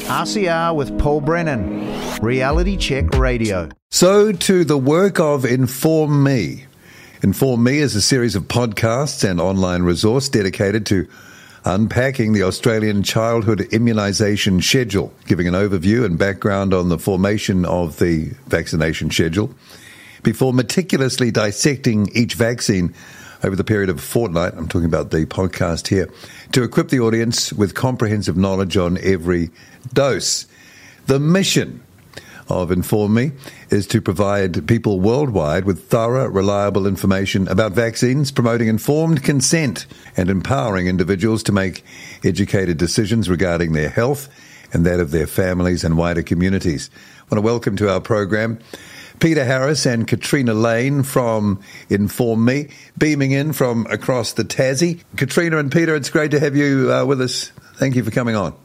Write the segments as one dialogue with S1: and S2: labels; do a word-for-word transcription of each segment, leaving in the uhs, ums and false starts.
S1: R C R with Paul Brennan, Reality Check Radio.
S2: So to the work of Inform Me. Inform Me is a series of podcasts and online resource dedicated to unpacking the Australian childhood immunisation schedule, giving an overview and background on the formation of the vaccination schedule, before meticulously dissecting each vaccine over the period of a fortnight. I'm talking about the podcast here, to equip the audience with comprehensive knowledge on every dose. The mission of Inform Me is to provide people worldwide with thorough, reliable information about vaccines, promoting informed consent and empowering individuals to make educated decisions regarding their health and that of their families and wider communities. I want to welcome to our program Peter Harris and Katrina Lane from Inform Me, beaming in from across the Tassie. Katrina and Peter, it's great to have you uh, with us. Thank you for coming on.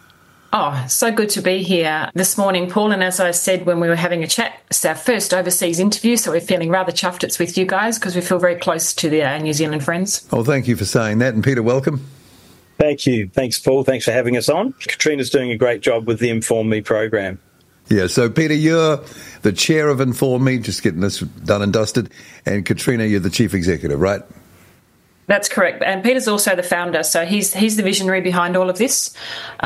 S3: Oh, so good to be here this morning, Paul. And as I said when we were having a chat, it's our first overseas interview, so we're feeling rather chuffed it's with you guys because we feel very close to the uh, New Zealand friends.
S2: Oh, thank you for saying that. And Peter, welcome.
S4: Thank you. Thanks, Paul. Thanks for having us on. Katrina's doing a great job with the Inform Me program.
S2: Yeah, so Peter, you're the chair of Inform Me, just getting this done and dusted, and Katrina, you're the chief executive, right?
S3: That's correct. And Peter's also the founder, so he's he's the visionary behind all of this,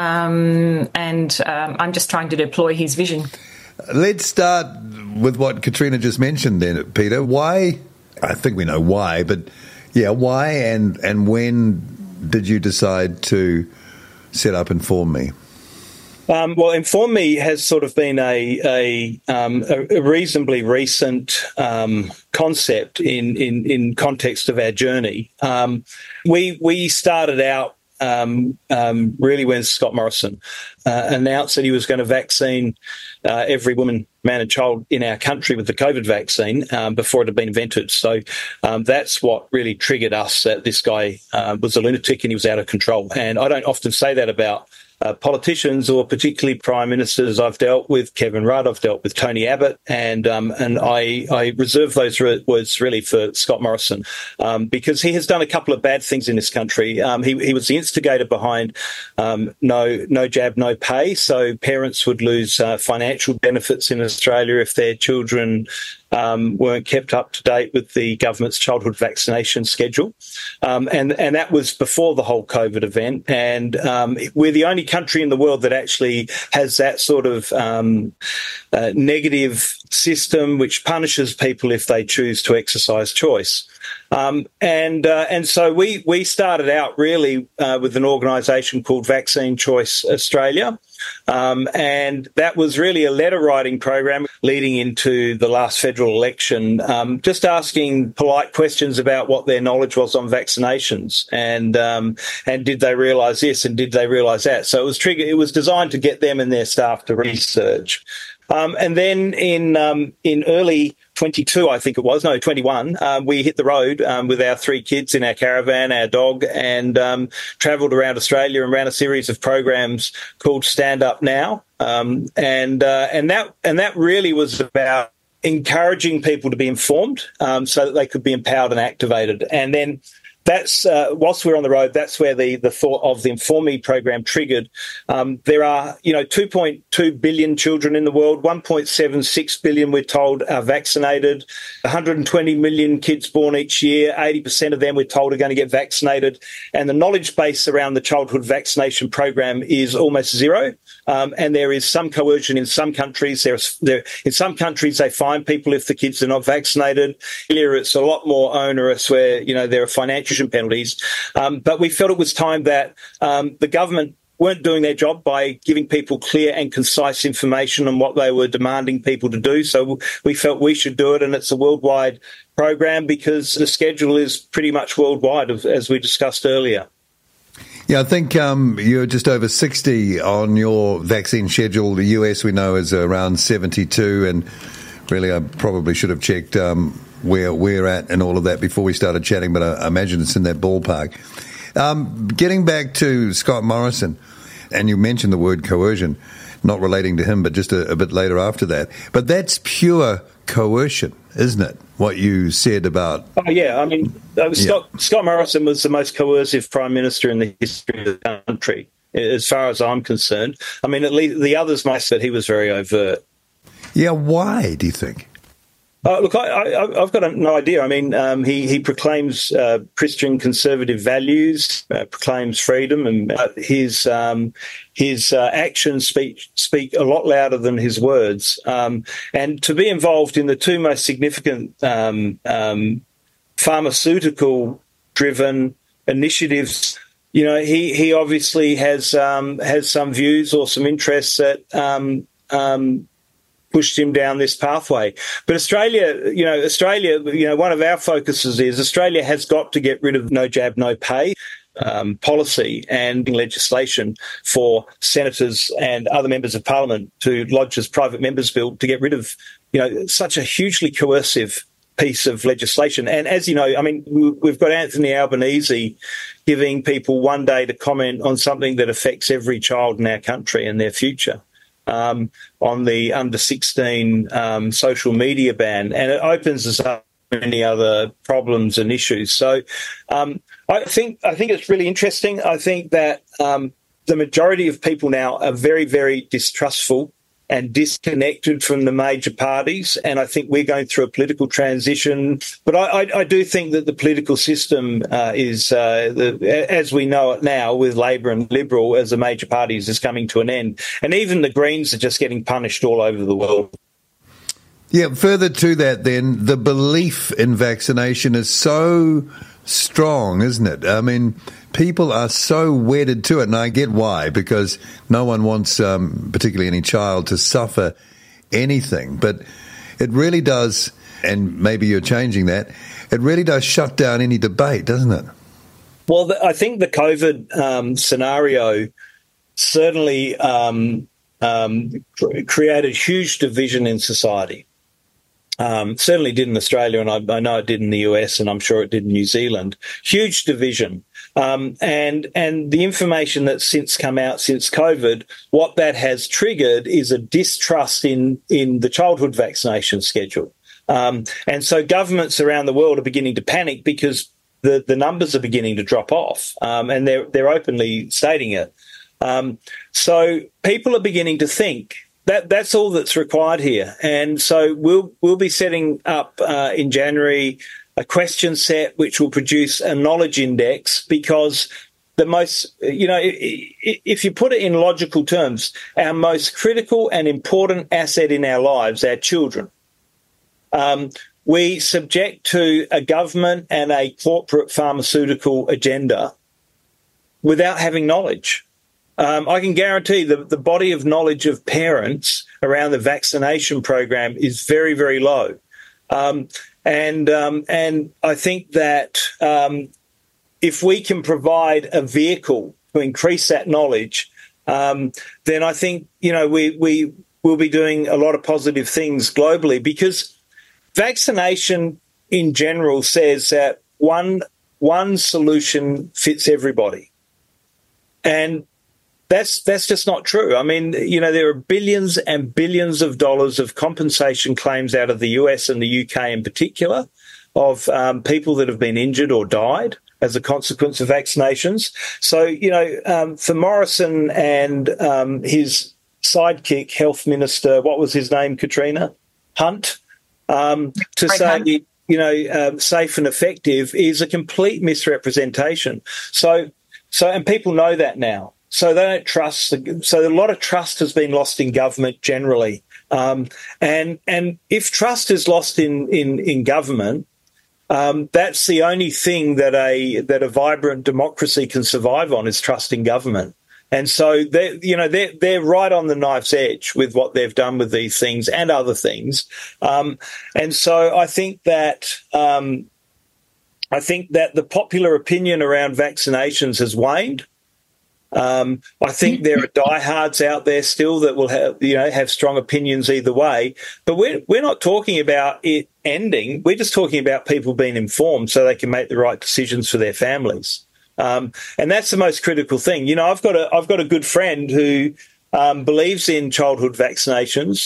S3: um, and um, I'm just trying to deploy his vision.
S2: Let's start with what Katrina just mentioned then, Peter. Why, I think we know why, but yeah, why and, and when did you decide to set up Inform Me?
S4: Um, well, Inform Me has sort of been a a, um, a reasonably recent um, concept in, in in context of our journey. Um, we we started out um, um, really when Scott Morrison uh, announced that he was going to vaccine uh, every woman, man, and child in our country with the COVID vaccine um, before it had been invented. So um, that's what really triggered us. That this guy uh, was a lunatic and he was out of control. And I don't often say that about Uh, politicians or particularly prime ministers. I've dealt with Kevin Rudd, I've dealt with Tony Abbott, and um, and I, I reserve those re- words really for Scott Morrison um, because he has done a couple of bad things in this country. Um, he, he was the instigator behind um, no no jab, no pay, so parents would lose uh, financial benefits in Australia if their children Um, weren't kept up to date with the government's childhood vaccination schedule. Um, and, and that was before the whole COVID event. And um, we're the only country in the world that actually has that sort of um, uh, negative system which punishes people if they choose to exercise choice. Um, and uh, and so we, we started out really uh, with an organisation called Vaccine Choice Australia. Um, and that was really a letter writing program leading into the last federal election, um, just asking polite questions about what their knowledge was on vaccinations and um, and did they realise this and did they realise that. So it was trigger. It was designed to get them and their staff to research. Um, and then in um, in early twenty-two, I think it was, no, twenty-one, um, we hit the road um, with our three kids in our caravan, our dog, and um, travelled around Australia and ran a series of programs called Stand Up Now. Um, and uh, and that and that really was about encouraging people to be informed um, so that they could be empowered and activated. And then that's, uh, whilst we're on the road, that's where the, the thought of the Inform Me program triggered. Um, there are, you know, two point two billion children in the world, one point seven six billion, we're told, are vaccinated, one hundred twenty million kids born each year, eighty percent of them, we're told, are going to get vaccinated. And the knowledge base around the childhood vaccination program is almost zero. Um, and there is some coercion in some countries. There's, there, in some countries, they fine people if the kids are not vaccinated. Here, it's a lot more onerous where, you know, there are financial penalties. Um, but we felt it was time that um, the government weren't doing their job by giving people clear and concise information on what they were demanding people to do. So we felt we should do it, and it's a worldwide program because the schedule is pretty much worldwide, as we discussed earlier.
S2: Yeah, I think um, you're just over sixty on your vaccine schedule. The U S we know is around seventy-two, and really I probably should have checked um, where we're at and all of that before we started chatting, but I, I imagine it's in that ballpark. Um, getting back to Scott Morrison, and you mentioned the word coercion, not relating to him, but just a, a bit later after that. But that's pure coercion, isn't it, what you said about...
S4: Oh, yeah. I mean, uh, Scott, yeah. Scott Morrison was the most coercive Prime Minister in the history of the country. as far as I'm concerned. I mean, at least the others might say that he was very overt.
S2: Yeah, why, do you think?
S4: Uh, look, I, I, I've got no idea. I mean, um, he, he proclaims uh, Christian conservative values, uh, proclaims freedom, and uh, his um, his uh, actions speak speak a lot louder than his words. Um, and to be involved in the two most significant um, um, pharmaceutical-driven initiatives, you know, he he obviously has um, has some views or some interests that. Um, um, pushed him down this pathway. But Australia, you know, Australia, you know, one of our focuses is Australia has got to get rid of no jab, no pay um, policy and legislation for senators and other members of parliament to lodge as private members' bill to get rid of, you know, such a hugely coercive piece of legislation. And as you know, I mean, we've got Anthony Albanese giving people one day to comment on something that affects every child in our country and their future. Um, on the under sixteen um, social media ban, and it opens us up to many other problems and issues. So um, I think I think it's really interesting. I think that um, the majority of people now are very, very distrustful and disconnected from the major parties, and I think we're going through a political transition. But I, I, I do think that the political system uh, is, uh, the, as we know it now, with Labor and Liberal as the major parties, is coming to an end. And even the Greens are just getting punished all over the world.
S2: Yeah, further to that then, the belief in vaccination is so strong, isn't it? I mean, people are so wedded to it, and I get why, because no one wants, um, particularly any child, to suffer anything. But it really does, and maybe you're changing that, it really does shut down any debate, doesn't it?
S4: Well, the, I think the COVID um, scenario certainly um, um, cr- created huge division in society. Um, certainly did in Australia, and I, I know it did in the U S, and I'm sure it did in New Zealand. Huge division. Um, and and the information that's since come out since COVID, what that has triggered is a distrust in, in the childhood vaccination schedule. Um, and so governments around the world are beginning to panic because the, the numbers are beginning to drop off, um, and they're, they're openly stating it. Um, so people are beginning to think, That that's all that's required here, and so we'll we'll be setting up uh, in January a question set which will produce a knowledge index, because the most, you know, if you put it in logical terms, our most critical and important asset in our lives, our children, um, we subject to a government and a corporate pharmaceutical agenda without having knowledge. Um, I can guarantee the, the body of knowledge of parents around the vaccination program is very, very low. Um, and um, and I think that um, if we can provide a vehicle to increase that knowledge, um, then I think, you know, we, we will be doing a lot of positive things globally, because vaccination in general says that one one solution fits everybody. And That's that's just not true. I mean, you know, there are billions and billions of dollars of compensation claims out of the U S and the U K in particular of um, people that have been injured or died as a consequence of vaccinations. So, you know, um, for Morrison and um, his sidekick, Health Minister, what was his name, Katrina? Hunt, um, to
S3: Right,
S4: say,
S3: Hunt.
S4: you know, um, safe and effective is a complete misrepresentation. So, so, and people know that now. So they don't trust. So a lot of trust has been lost in government generally, um, and and if trust is lost in in, in government, um, that's the only thing that a that a vibrant democracy can survive on, is trust in government. And so they, you know, they're they're right on the knife's edge with what they've done with these things and other things. Um, and so I think that um, I think that the popular opinion around vaccinations has waned. Um, I think there are diehards out there still that will have, you know, have strong opinions either way. But we're we're not talking about it ending. We're just talking about people being informed so they can make the right decisions for their families. Um, and that's the most critical thing. You know, I've got a I've got a good friend who um, believes in childhood vaccinations.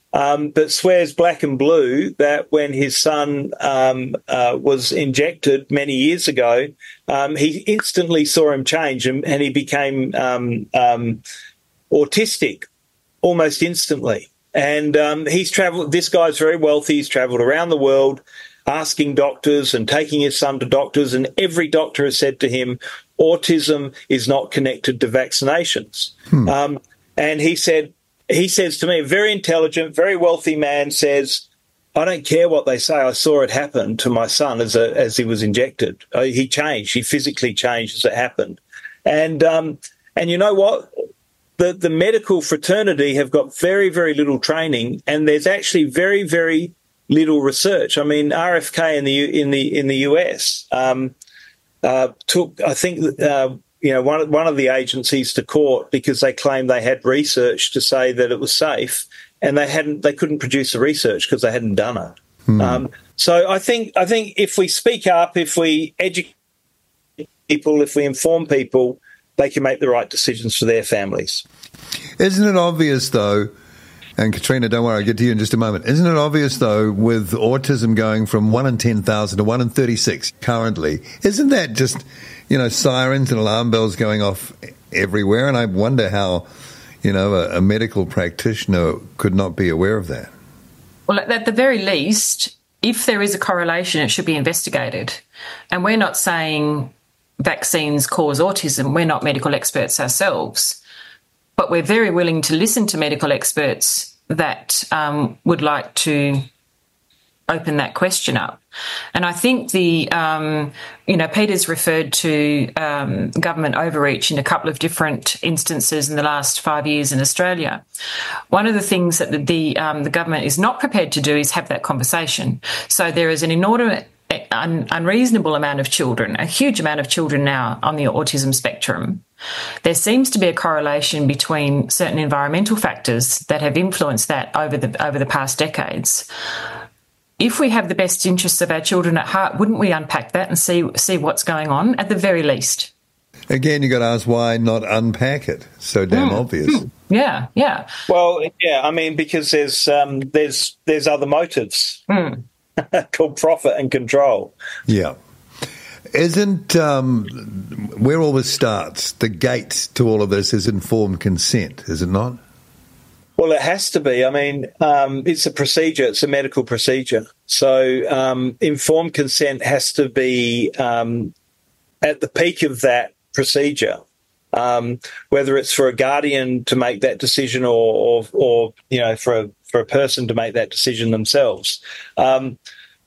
S4: um, but swears black and blue that when his son um, uh, was injected many years ago, um, he instantly saw him change and, and he became um, um, autistic almost instantly. And um, he's travelled, this guy's very wealthy, he's travelled around the world asking doctors and taking his son to doctors, and every doctor has said to him, autism is not connected to vaccinations. Hmm. Um, and he said, he says to me, a very intelligent, very wealthy man says, I don't care what they say, I saw it happen to my son as a, as he was injected. Uh, he changed, he physically changed as it happened. And um, and you know what? The, the medical fraternity have got very, very little training, and there's actually very, very little research. I mean, R F K in the in the in the U S um, uh, took, I think, uh, you know, one one of the agencies to court because they claimed they had research to say that it was safe, and they hadn't. They couldn't produce the research because they hadn't done it. Hmm. Um, so I think I think if we speak up, if we educate people, if we inform people, they can make the right decisions for their families.
S2: Isn't it obvious, though? And Katrina, don't worry, I'll get to you in just a moment. Isn't it obvious, though, with autism going from one in ten thousand to one in thirty-six currently, isn't that just, you know, sirens and alarm bells going off everywhere? And I wonder how, you know, a, a medical practitioner could not be aware of that.
S3: Well, at the very least, if there is a correlation, it should be investigated. And we're not saying vaccines cause autism. We're not medical experts ourselves. But we're very willing to listen to medical experts that um, would like to open that question up. And I think the, um, you know, Peter's referred to um, government overreach in a couple of different instances in the last five years in Australia. One of the things that the, the, um, the government is not prepared to do is have that conversation. So there is an inordinate Un- unreasonable amount of children, a huge amount of children now on the autism spectrum. There seems to be a correlation between certain environmental factors that have influenced that over the over the past decades. If we have the best interests of our children at heart, wouldn't we unpack that and see see what's going on at the very least?
S2: Again, you've got to ask why not unpack it? So damn mm. obvious.
S3: Mm. Yeah, yeah.
S4: Well, yeah, I mean, because there's um, there's there's other motives. Mm. Called profit and control.
S2: Yeah. Isn't um, where all this starts, the gate to all of this is informed consent, is it not?
S4: Well, it has to be. I mean, um, it's a procedure. It's a medical procedure. So um, informed consent has to be um, at the peak of that procedure, um, whether it's for a guardian to make that decision or, or, or you know, for a for a person to make that decision themselves. Um,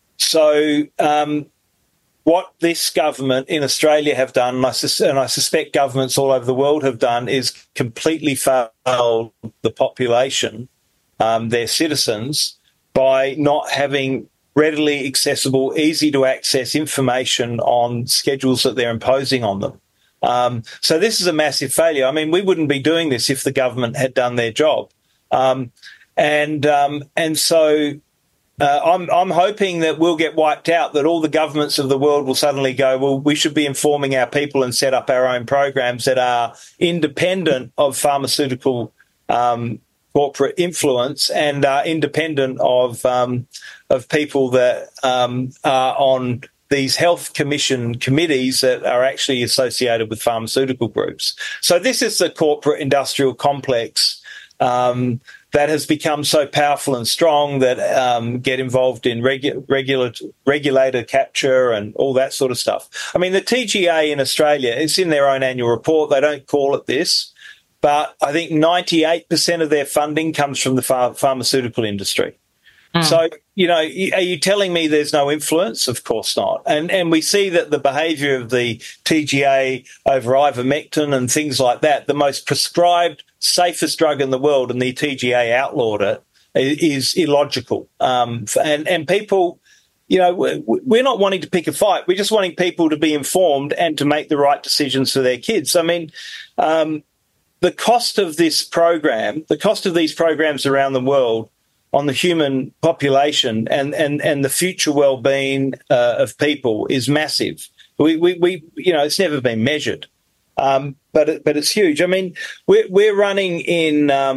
S4: so um, what this government in Australia have done, and I, sus- and I suspect governments all over the world have done, is completely failed the population, um, their citizens, by not having readily accessible, easy to access information on schedules that they're imposing on them. Um, so this is a massive failure. I mean, we wouldn't be doing this if the government had done their job. Um, And um, and so uh, I'm I'm hoping that we'll get wiped out, that all the governments of the world will suddenly go, well, we should be informing our people and set up our own programs that are independent of pharmaceutical um, corporate influence and are independent of um, of people that um, are on these health commission committees that are actually associated with pharmaceutical groups. So this is the corporate industrial complex Um, that has become so powerful and strong that um, get involved in regu- regular, regulator capture and all that sort of stuff. I mean, the T G A in Australia, it's in their own annual report. They don't call it this, but I think ninety-eight percent of their funding comes from the ph- pharmaceutical industry. Mm. So, you know, are you telling me there's no influence? Of course not. And and we see that the behaviour of the T G A over ivermectin and things like that, the most prescribed, safest drug in the world, and the T G A outlawed it, is illogical. Um, and, and people, you know, we're not wanting to pick a fight. We're just wanting people to be informed and to make the right decisions for their kids. I mean, um, the cost of this program, the cost of these programs around the world on the human population and, and, and the future well-being uh, of people is massive. We, we, we, you know, it's never been measured. Um, but it, but it's huge. I mean, we're we're running in um,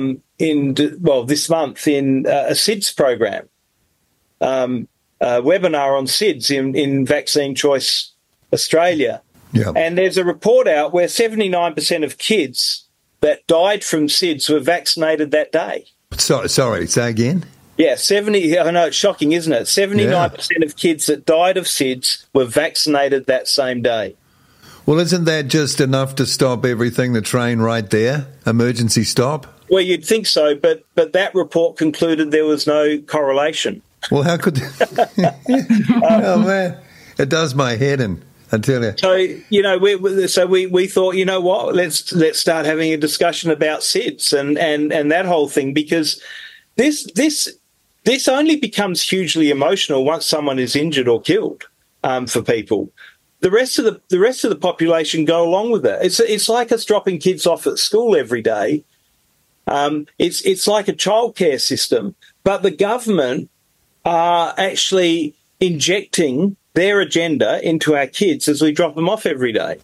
S4: in well this month in uh, a SIDS program, um, a webinar on SIDS in, in Vaccine Choice Australia.
S2: Yeah.
S4: And there's a report out where seventy-nine percent of kids that died from SIDS were vaccinated that day.
S2: So, sorry, say again?
S4: Yeah, seventy. I know it's shocking, isn't it? seventy-nine percent yeah. of kids that died of SIDS were vaccinated that same day.
S2: Well, isn't that just enough to stop everything, the train right there? Emergency stop?
S4: Well, you'd think so, but but that report concluded there was no correlation.
S2: Well, how could... oh, man, it does my head in, I tell you.
S4: So, you know, we, so we, we thought, you know what, let's let's start having a discussion about SIDS and, and, and that whole thing, because this this this only becomes hugely emotional once someone is injured or killed um, for people. The rest of the the rest of the population go along with it. It's it's like us dropping kids off at school every day. Um, it's it's like a childcare system, but the government are actually injecting their agenda into our kids as we drop them off every day.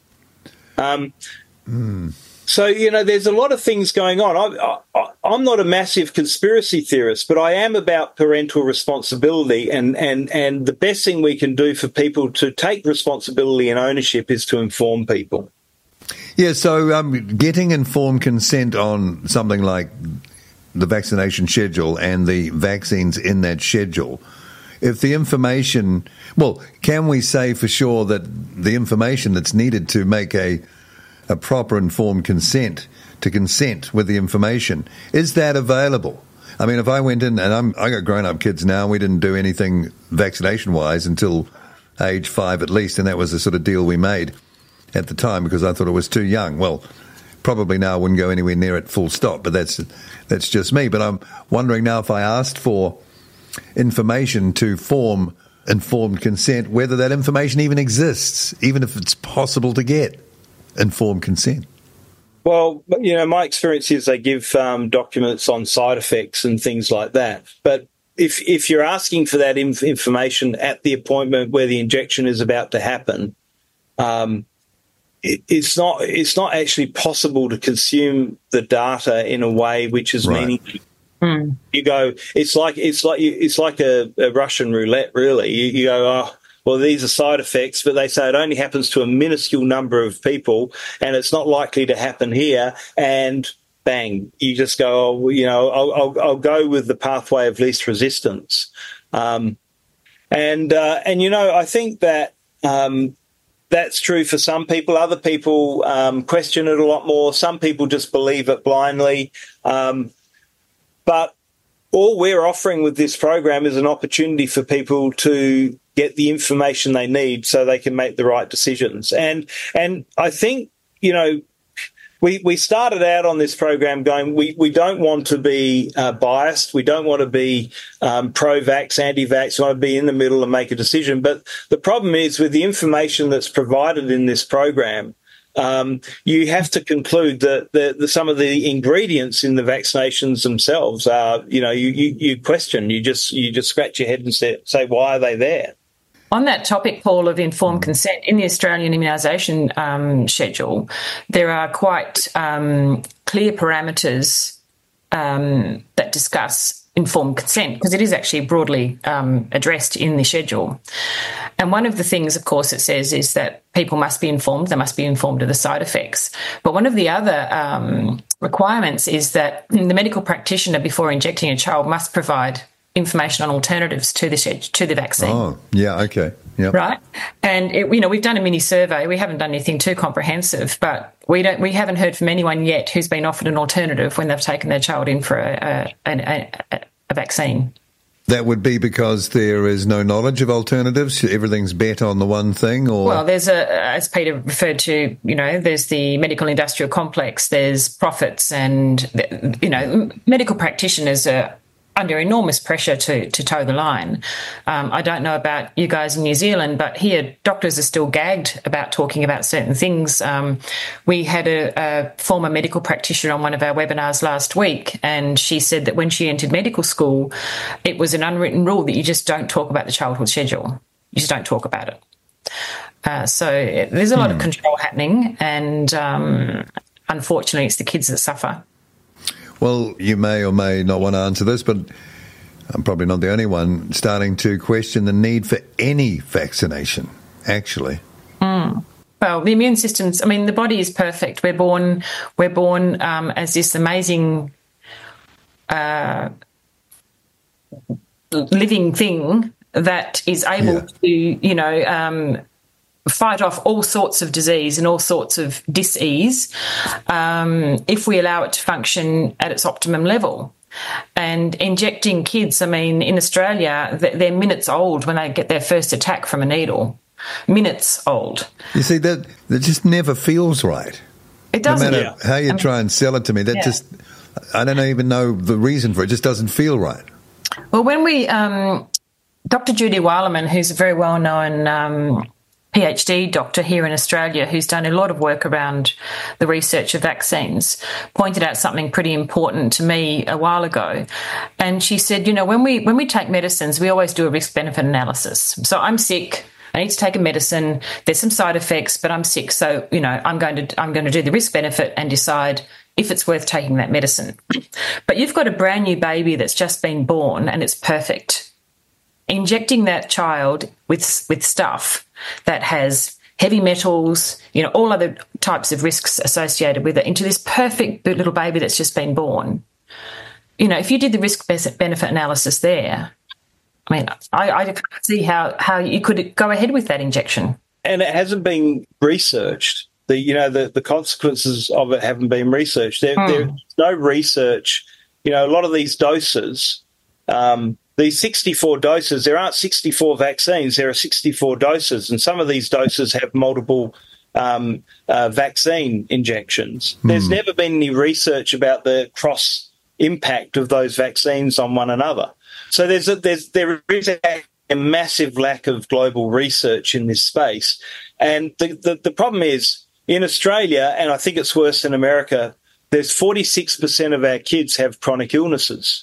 S4: Um,
S2: mm.
S4: So, you know, there's a lot of things going on. I, I, I'm not a massive conspiracy theorist, but I am about parental responsibility, and, and, and the best thing we can do for people to take responsibility and ownership is to inform people.
S2: Yeah, so um, getting informed consent on something like the vaccination schedule and the vaccines in that schedule, if the information, well, can we say for sure that the information that's needed to make a a proper informed consent, to consent with the information, is that available? I mean, if I went in, and I'm, I got grown-up kids now, and we didn't do anything vaccination-wise until age five at least, and that was the sort of deal we made at the time because I thought it was too young. Well, probably now I wouldn't go anywhere near it full stop, but that's that's just me. But I'm wondering now, if I asked for information to form informed consent, whether that information even exists, even if it's possible to get informed consent.
S4: Well, you know, my experience is they give um, documents on side effects and things like that. But if if you're asking for that inf- information at the appointment where the injection is about to happen, um, it, it's not it's not actually possible to consume the data in a way which is
S2: right.
S4: meaningful. Mm. You go, it's like it's like it's like a, a Russian roulette, really. You, you go, oh, well, these are side effects, but they say it only happens to a minuscule number of people, and it's not likely to happen here. And bang, you just go, oh, you know, I'll, I'll, I'll go with the pathway of least resistance. Um, and uh, and you know, I think that um, that's true for some people. Other people um, question it a lot more. Some people just believe it blindly. Um, but all we're offering with this program is an opportunity for people to get the information they need so they can make the right decisions. And and I think, you know, we we started out on this program going, we, we don't want to be uh, biased. We don't want to be um, pro-vax, anti-vax. We want to be in the middle and make a decision. But the problem is with the information that's provided in this program, Um, you have to conclude that the, the, some of the ingredients in the vaccinations themselves are, you know, you, you, you question, you just you just scratch your head and say, say, why are they there?
S3: On that topic, Paul, of informed consent, in the Australian immunisation um, schedule, there are quite um, clear parameters um, that discuss informed consent, because it is actually broadly um, addressed in the schedule. And one of the things, of course, it says is that people must be informed, they must be informed of the side effects. But one of the other um, requirements is that the medical practitioner, before injecting a child, must provide information on alternatives to the to the vaccine.
S2: Oh, yeah, okay. Yep.
S3: Right. And, it, you know, we've done a mini survey. We haven't done anything too comprehensive, but we don't. We haven't heard from anyone yet who's been offered an alternative when they've taken their child in for a, a, a, a, a vaccine.
S2: That would be because there is no knowledge of alternatives? Everything's bet on the one thing? Or
S3: Well, there's a, as Peter referred to, you know, there's the medical industrial complex, there's profits, and, you know, medical practitioners are under enormous pressure to, to toe the line. Um, I don't know about you guys in New Zealand, but here doctors are still gagged about talking about certain things. Um, we had a, a former medical practitioner on one of our webinars last week, and she said that when she entered medical school, it was an unwritten rule that you just don't talk about the childhood schedule. You just don't talk about it. Uh, so there's a lot hmm. of control happening, and um, unfortunately it's the kids that suffer.
S2: Well, you may or may not want to answer this, but I'm probably not the only one starting to question the need for any vaccination, actually.
S3: Mm. Well, the immune system's, I mean, the body is perfect. We're born, we're born um, as this amazing uh, living thing that is able
S2: Yeah.
S3: to, you know, um, fight off all sorts of disease and all sorts of dis-ease um, if we allow it to function at its optimum level. And injecting kids, I mean, in Australia, they're minutes old when they get their first attack from a needle. Minutes old.
S2: You see, that that just never feels right.
S3: It doesn't.
S2: No matter
S4: Yeah.
S2: how you
S3: I mean,
S2: try and sell it to me, that
S3: yeah.
S2: just, I don't even know the reason for it. It just doesn't feel right.
S3: Well, when we, um, Doctor Judy Weilerman, who's a very well-known um, PhD doctor here in Australia, who's done a lot of work around the research of vaccines, pointed out something pretty important to me a while ago. And she said, you know, when we when we take medicines, we always do a risk-benefit analysis. So I'm sick. I need to take a medicine. There's some side effects, but I'm sick, so you know I'm going to I'm going to do the risk benefit and decide if it's worth taking that medicine. But you've got a brand new baby that's just been born and it's perfect. Injecting that child with with stuff that has heavy metals, you know, all other types of risks associated with it into this perfect little baby that's just been born. You know, if you did the risk benefit analysis there, I mean, I, I can't see how, how you could go ahead with that injection.
S4: And it hasn't been researched. The you know the, the consequences of it haven't been researched. There,
S3: Hmm.
S4: There's no research. You know, a lot of these doses, um, these sixty-four doses, there aren't sixty-four vaccines. There are sixty-four doses, and some of these doses have multiple um, uh, vaccine injections. There's never been any research about the cross impact of those vaccines on one another. So there's a, there's there is a, a massive lack of global research in this space, and the, the the problem is in Australia, and I think it's worse in America. There's forty-six percent of our kids have chronic illnesses,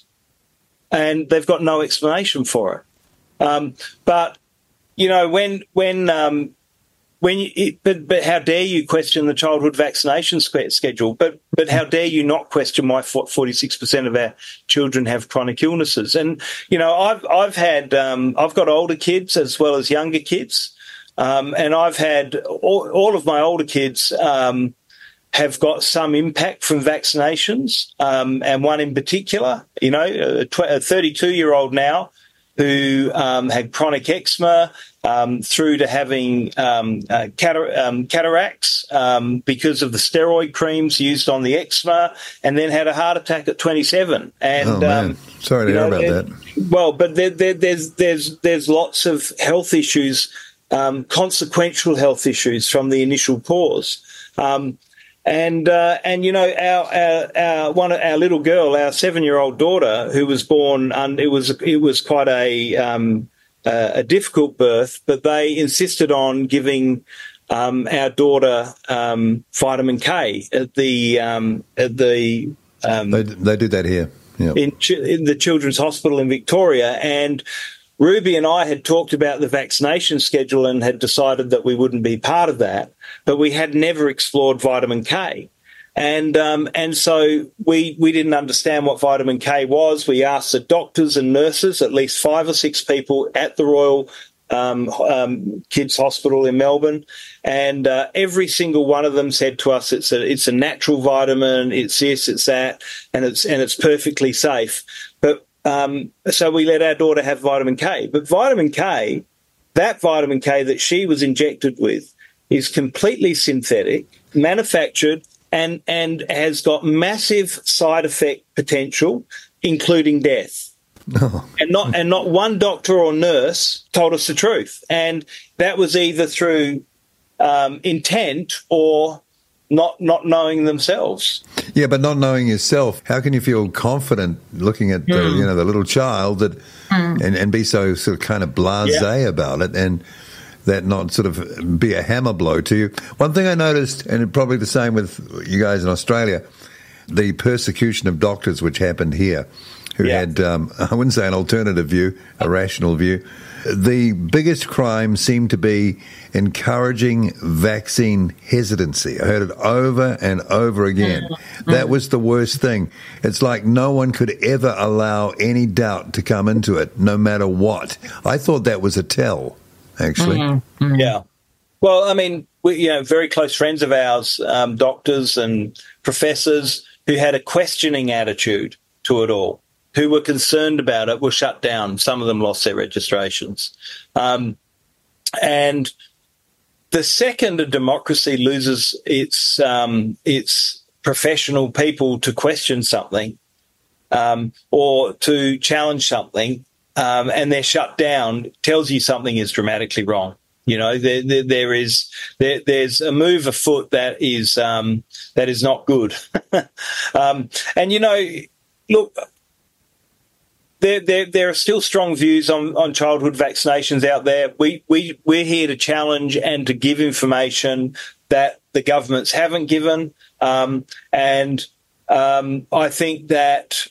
S4: and they've got no explanation for it. Um, but you know when when um, when you, it, but but how dare you question the childhood vaccination schedule? But but how dare you not question why forty-six percent of our children have chronic illnesses? And you know, I've I've had um, I've got older kids as well as younger kids, um, and I've had all, all of my older kids um, have got some impact from vaccinations, um, and one in particular, you know, a thirty-two-year-old now who um, had chronic eczema. Um, through to having um, uh, catar- um, cataracts um, because of the steroid creams used on the eczema, and then had a heart attack at twenty-seven. And
S2: Oh, man.
S4: um,
S2: Sorry to
S4: you
S2: hear
S4: know,
S2: about
S4: and-
S2: that.
S4: Well, but there, there, there's there's there's lots of health issues, um, consequential health issues from the initial cause. Um, And uh, and you know our, our our one our little girl, our seven year old daughter, who was born, and it was it was quite a um, uh, a difficult birth, but they insisted on giving um, our daughter um, vitamin K at the um, at the um,
S2: They, they do that here. Yeah.
S4: in, ch- in the Children's Hospital in Victoria, and Ruby and I had talked about the vaccination schedule and had decided that we wouldn't be part of that, but we had never explored vitamin K. And um, and so we we didn't understand what vitamin K was. We asked the doctors and nurses, at least five or six people at the Royal um, um, Kids Hospital in Melbourne, and uh, every single one of them said to us, "It's a it's a natural vitamin. It's this, it's that, and it's and it's perfectly safe." But um, so we let our daughter have vitamin K. But vitamin K, that vitamin K that she was injected with, is completely synthetic, manufactured, and and has got massive side effect potential, including death.
S2: Oh.
S4: And not and not one doctor or nurse told us the truth. And that was either through um, intent or not not knowing themselves.
S2: Yeah, but not knowing yourself, how can you feel confident looking at the,
S3: Mm.
S2: you know, the little child that
S3: Mm.
S2: and, and be so sort of kind of blasé
S4: Yeah.
S2: about it, and that not sort of be a hammer blow to you? One thing I noticed, and probably the same with you guys in Australia, the persecution of doctors which happened here who
S4: Yeah.
S2: had, um, I wouldn't say an alternative view, a rational view. The biggest crime seemed to be encouraging vaccine hesitancy. I heard it over and over again. Mm-hmm. That was the worst thing. It's like no one could ever allow any doubt to come into it, no matter what. I thought that was a tell, actually.
S4: Mm-hmm. Mm-hmm. Yeah. Well, I mean, we, you know, very close friends of ours, um, doctors and professors who had a questioning attitude to it all, who were concerned about it, were shut down. Some of them lost their registrations. Um, and the second a democracy loses its um, its professional people to question something um, or to challenge something, um, and they're shut down, tells you something is dramatically wrong. You know, there, there, there is there, there's a move afoot that is um, that is not good. um, and you know, look. There, there, there are still strong views on, on childhood vaccinations out there. We, we, we're here to challenge and to give information that the governments haven't given. Um, and um, I think that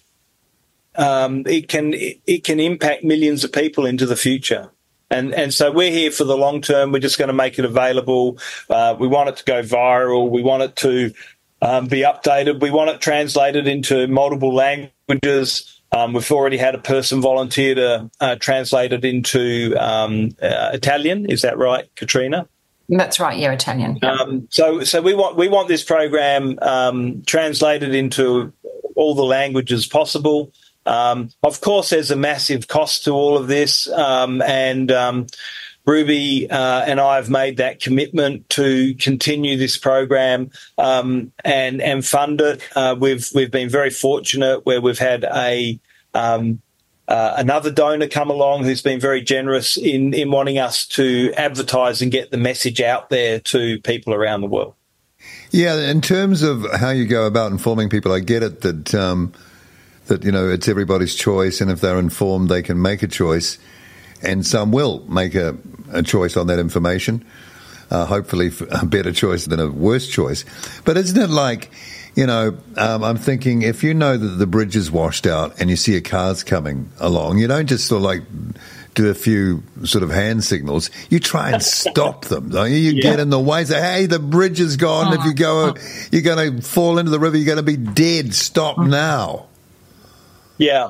S4: um, it can it, it can impact millions of people into the future. And and so we're here for the long term. We're just going to make it available. Uh, we want it to go viral. We want it to um, be updated. We want it translated into multiple languages. Um, we've already had a person volunteer to uh, translate it into um, uh, Italian. Is that right, Katrina?
S3: That's right. Yeah, Italian.
S4: Um, so, so we want we want this program um, translated into all the languages possible. Um, of course, there's a massive cost to all of this, um, and um, Ruby uh, and I have made that commitment to continue this program um, and and fund it. Uh, we've we've been very fortunate where we've had a um, uh, another donor come along who's been very generous in in wanting us to advertise and get the message out there to people around the world.
S2: Yeah, in terms of how you go about informing people, I get it that um, that you know it's everybody's choice, and if they're informed, they can make a choice. And some will make a, a choice on that information, uh, hopefully a better choice than a worse choice. But isn't it like, you know, um, I'm thinking if you know that the bridge is washed out and you see a car's coming along, you don't just sort of like do a few sort of hand signals. You try and stop them, don't you? You yeah. get in the way, say, hey, the bridge is gone. If you go, you're going to fall into the river. You're going to be dead. Stop now.
S4: Yeah.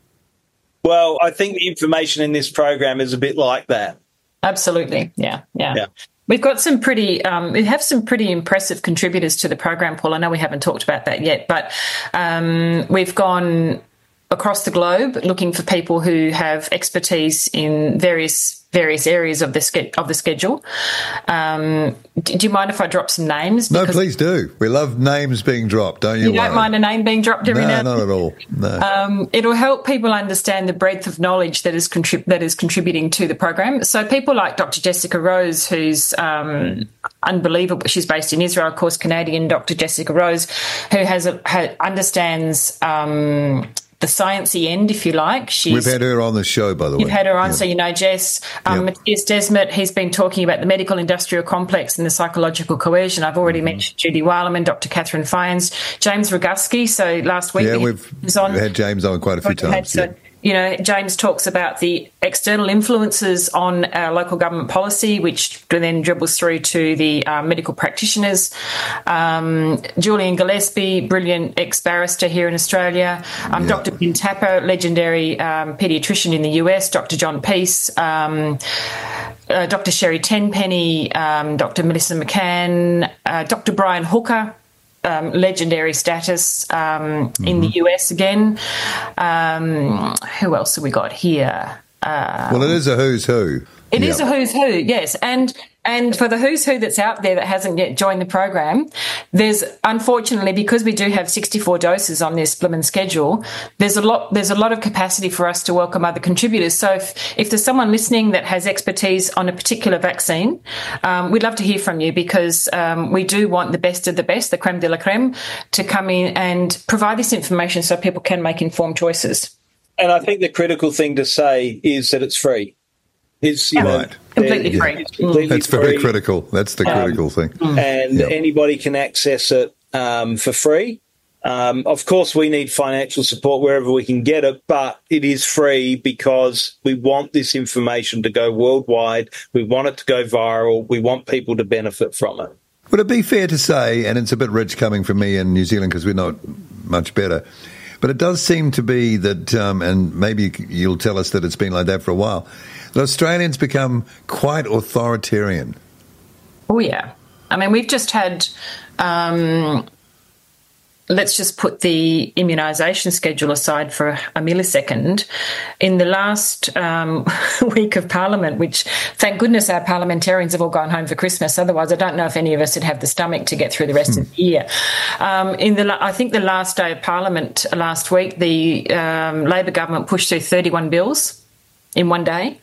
S4: Well, I think the information in this program is a bit like that.
S3: Absolutely. Yeah. Yeah.
S4: yeah.
S3: We've got some pretty, um, we have some pretty impressive contributors to the program, Paul. I know we haven't talked about that yet, but um, we've gone across the globe looking for people who have expertise in various various areas of the ske- of the schedule. Um, do you mind if I drop some names?
S2: No, please do. We love names being dropped, don't you?
S3: You don't mind a name being dropped every
S2: no,
S3: now and
S2: then? No, not at all. No.
S3: Um, it'll help people understand the breadth of knowledge that is contrib- that is contributing to the program. So people like Doctor Jessica Rose, who's um, unbelievable. She's based in Israel, of course, Canadian Doctor Jessica Rose, who has a, ha, understands um, the sciencey end, if you like. She's,
S2: We've had her on the show, by the way.
S3: You've had her on,
S2: yeah.
S3: so you know Jess. Um, yep. Matthias Desmet, he's been talking about the medical industrial complex and the psychological coercion. I've already mm-hmm. mentioned Judy Weilerman, Doctor Catherine Fyans, James Roguski. So last week
S2: yeah,
S3: we
S2: we've
S3: was on,
S2: had James on quite a few times.
S3: Had, so,
S2: yeah.
S3: You know, James talks about the external influences on our local government policy, which then dribbles through to the uh, medical practitioners. Um, Julian Gillespie, brilliant ex-barrister here in Australia. Um, yeah. Doctor Ben Tapper, legendary um, paediatrician in the U S. Doctor John Peace. Um, uh, Doctor Sherry Tenpenny. Um, Doctor Melissa McCann. Uh, Doctor Brian Hooker. Um, legendary status um, mm-hmm. in the U S again. Um, who else have we got here? Uh,
S2: well, it is a who's who.
S3: It
S2: yeah.
S3: is a who's who, yes. And and for the who's who that's out there that hasn't yet joined the program, there's unfortunately, because we do have sixty-four doses on this blooming schedule, there's a lot there's a lot of capacity for us to welcome other contributors. So if, if there's someone listening that has expertise on a particular vaccine, um, we'd love to hear from you, because um, we do want the best of the best, the creme de la creme, to come in and provide this information so people can make informed choices.
S4: And I think the critical thing to say is that it's free. It's you
S2: right.
S4: know,
S3: completely
S4: yeah.
S3: free.
S4: It's completely
S2: That's
S4: free.
S2: very critical. That's the critical
S4: um,
S2: thing.
S4: And
S2: yep.
S4: anybody can access it um, for free. Um, of course, we need financial support wherever we can get it, but it is free because we want this information to go worldwide. We want it to go viral. We want people to benefit from it.
S2: Would it be fair to say, and it's a bit rich coming from me in New Zealand because we're not much better, but it does seem to be that, um, and maybe you'll tell us that it's been like that for a while, that Australians become quite authoritarian.
S3: Oh, yeah. I mean, we've just had... Um, let's just put the immunisation schedule aside for a millisecond. In the last um, week of Parliament, which, thank goodness, our parliamentarians have all gone home for Christmas. Otherwise, I don't know if any of us would have the stomach to get through the rest hmm. of the year. Um, in the, I think the last day of Parliament last week, the um, Labor government pushed through thirty-one bills in one day.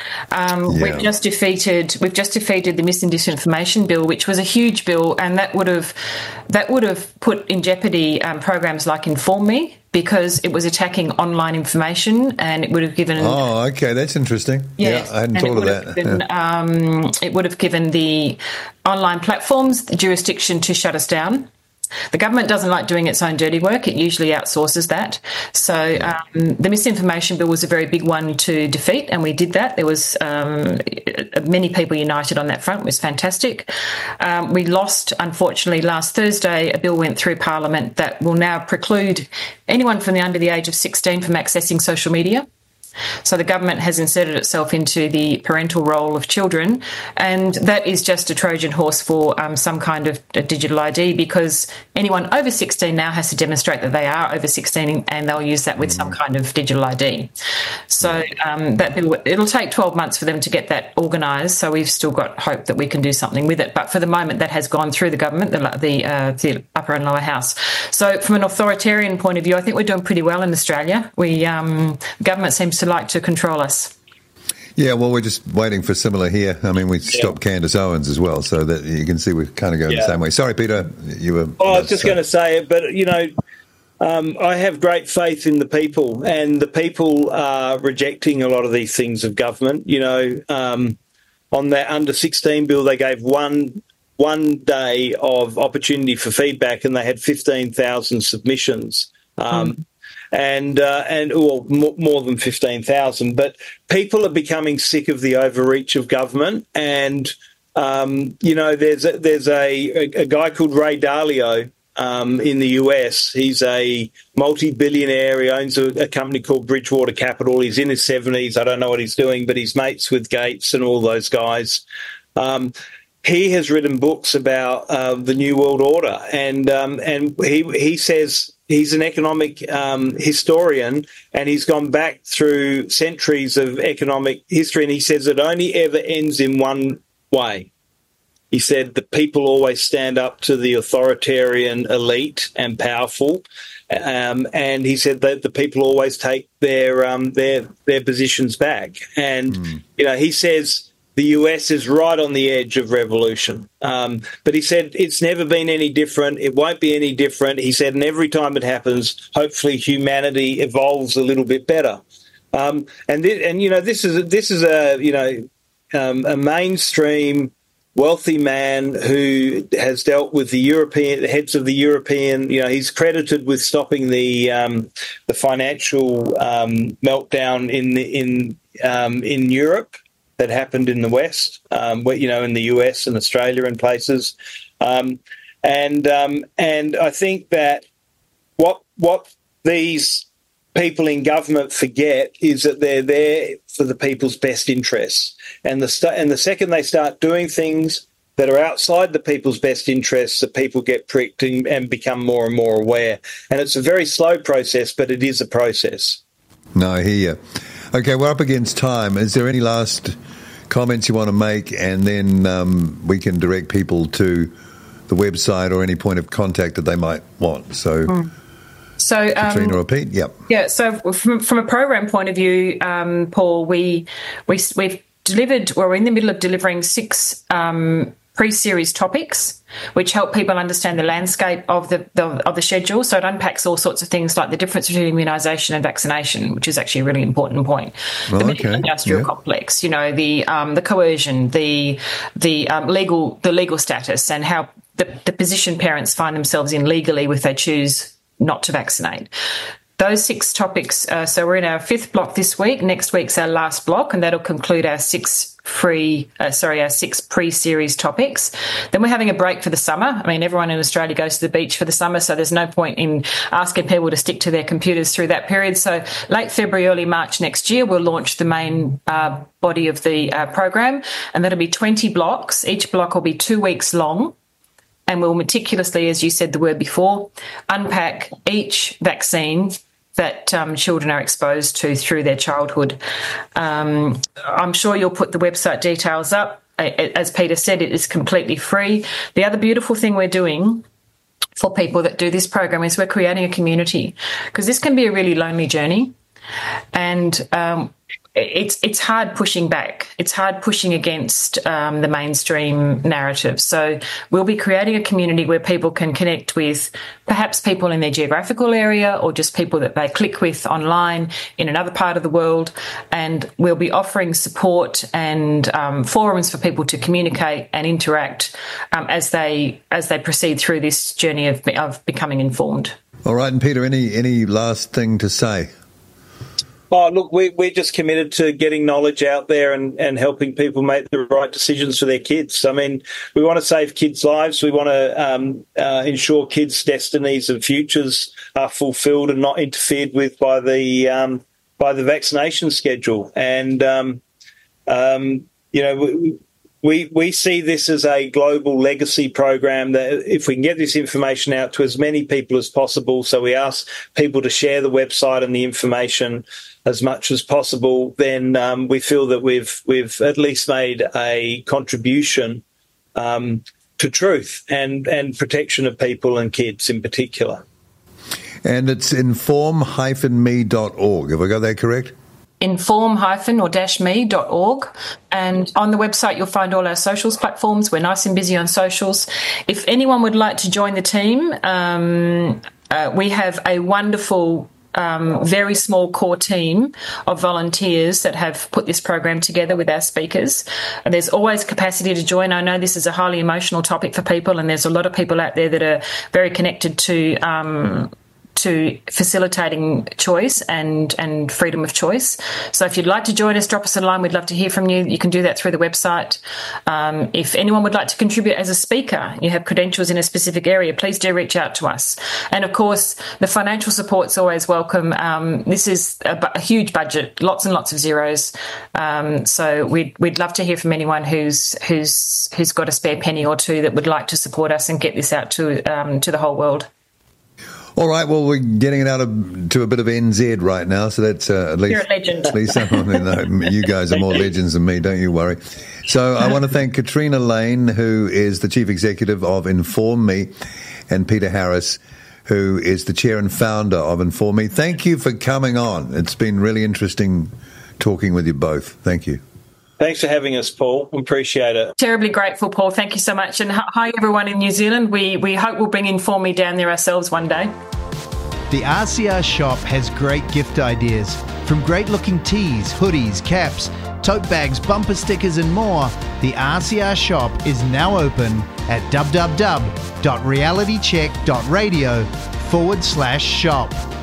S3: Um, yeah. We've just defeated. We've just defeated the Mis and Disinformation Bill, which was a huge bill, and that would have that would have put in jeopardy um, programs like Inform Me, because it was attacking online information, and it would have given.
S2: Oh, okay, that's interesting.
S3: Yes,
S2: yeah, I hadn't thought of that.
S3: Given, um, it would have given the online platforms the jurisdiction to shut us down. The government doesn't like doing its own dirty work. It usually outsources that. So um, the misinformation bill was a very big one to defeat, and we did that. There was um, many people united on that front. It was fantastic. Um, we lost, unfortunately, last Thursday. A bill went through Parliament that will now preclude anyone from the under the age of sixteen from accessing social media. So the government has inserted itself into the parental role of children, and that is just a Trojan horse for um, some kind of a digital I D, because anyone over sixteen now has to demonstrate that they are over sixteen, and they'll use that with some kind of digital I D. So um, that it'll take twelve months for them to get that organised, so we've still got hope that we can do something with it. But for the moment, that has gone through the government, the, the, uh, the upper and lower house. So from an authoritarian point of view, I think we're doing pretty well in Australia. We um, government seems to like to control us.
S2: Yeah, well, we're just waiting for similar here. I mean, we yeah. stopped Candace Owens as well, so that you can see we're kind of going yeah. the same way. Sorry, Peter, you were...
S4: Oh, I was just going to say it, but, you know, um, I have great faith in the people, and the people are rejecting a lot of these things of government. You know, um, on that under sixteen bill, they gave one one day of opportunity for feedback, and they had fifteen thousand submissions. Um mm. And uh, and well, more, more than fifteen thousand. But people are becoming sick of the overreach of government. And um, you know, there's a, there's a, a, a guy called Ray Dalio um, in the U S. He's a multi-billionaire. He owns a, a company called Bridgewater Capital. He's in his seventies. I don't know what he's doing, but he's mates with Gates and all those guys. Um, he has written books about uh, the New World Order, and um, and he he says. He's an economic um, historian, and he's gone back through centuries of economic history, and he says it only ever ends in one way. He said that people always stand up to the authoritarian elite and powerful, um, and he said that the people always take their um, their their positions back. And mm. you know, he says the U S is right on the edge of revolution. Um, but he said it's never been any different. It won't be any different. He said, and every time it happens, hopefully humanity evolves a little bit better. Um, and, th- and, you know, this is, a, this is a, you know, um, a mainstream wealthy man who has dealt with the European the heads of the European, you know, he's credited with stopping the um, the financial um, meltdown in the, in um, in Europe that happened in the West, um, you know, in the U S and Australia and places. Um, and um, and I think that what what these people in government forget is that they're there for the people's best interests. And the st- and the second they start doing things that are outside the people's best interests, the people get pricked and, and become more and more aware. And it's a very slow process, but it is a process.
S2: No, I hear you. Okay, we're up against time. Is there any last comments you want to make? And then um, we can direct people to the website or any point of contact that they might want. So, mm.
S3: so um,
S2: Katrina or Pete, yep.
S3: Yeah, so from, from a program point of view, um, Paul, we, we, we've delivered, well, we're in the middle of delivering six um, pre-series topics which help people understand the landscape of the, the of the schedule. So it unpacks all sorts of things like the difference between immunisation and vaccination, which is actually a really important point.
S2: Well,
S3: the
S2: okay.
S3: medical industrial yeah. complex, you know, the um, the coercion, the the um, legal the legal status, and how the, the position parents find themselves in legally if they choose not to vaccinate. Those six topics, uh, so we're in our fifth block this week. Next week's our last block, and that'll conclude our six free, uh, sorry, our six pre-series topics. Then we're having a break for the summer. I mean, everyone in Australia goes to the beach for the summer, so there's no point in asking people to stick to their computers through that period. So late February, early March next year, we'll launch the main uh, body of the uh, program, and that'll be twenty blocks. Each block will be two weeks long. And we'll meticulously, as you said the word before, unpack each vaccine that um, children are exposed to through their childhood. Um, I'm sure you'll put the website details up. As Peter said, it is completely free. The other beautiful thing we're doing for people that do this program is we're creating a community, because this can be a really lonely journey. And um, it's it's hard pushing back. It's hard pushing against um, the mainstream narrative. So we'll be creating a community where people can connect with perhaps people in their geographical area, or just people that they click with online in another part of the world. And we'll be offering support and um, forums for people to communicate and interact um, as they as they proceed through this journey of of becoming informed.
S2: All right, and Peter, any any last thing to say?
S4: Oh, look, we, we're just committed to getting knowledge out there and, and helping people make the right decisions for their kids. I mean, we want to save kids' lives. We want to um, uh, ensure kids' destinies and futures are fulfilled and not interfered with by the um, by the vaccination schedule. And, um, um, you know, we, we we see this as a global legacy program that if we can get this information out to as many people as possible, so we ask people to share the website and the information as much as possible, then um, we feel that we've we've at least made a contribution um, to truth and, and protection of people and kids in particular.
S2: And it's inform dash me dot org. Have I got that correct?
S3: inform or dash me dot org. And on the website, you'll find all our socials platforms. We're nice and busy on socials. If anyone would like to join the team, um, uh, we have a wonderful Um, very small core team of volunteers that have put this program together with our speakers. And there's always capacity to join. I know this is a highly emotional topic for people, and there's a lot of people out there that are very connected to um, to facilitating choice and, and freedom of choice. So if you'd like to join us, drop us a line. We'd love to hear from you. You can do that through the website. Um, if anyone would like to contribute as a speaker, you have credentials in a specific area, please do reach out to us. And of course, the financial support's always welcome. Um, this is a, a huge budget, lots and lots of zeros. Um, so we'd, we'd love to hear from anyone who's, who's, who's got a spare penny or two that would like to support us and get this out to, um, to the whole world.
S2: All right, well, we're getting it out of, to a bit of N Z right now, so that's uh, at least...
S3: You're a legend.
S2: At least someone who know. You guys are more legends than me, don't you worry. So I want to thank Katrina Lane, who is the Chief Executive of Inform Me, and Peter Harris, who is the Chair and Founder of Inform Me. Thank you for coming on. It's been really interesting talking with you both. Thank you.
S4: Thanks for having us, Paul. Appreciate it.
S3: Terribly grateful, Paul. Thank you so much. And hi, everyone in New Zealand. We we hope we'll bring Inform Me down there ourselves one day.
S1: The R C R shop has great gift ideas. From great-looking tees, hoodies, caps, tote bags, bumper stickers and more, the R C R shop is now open at www.realitycheck.radio forward slash shop.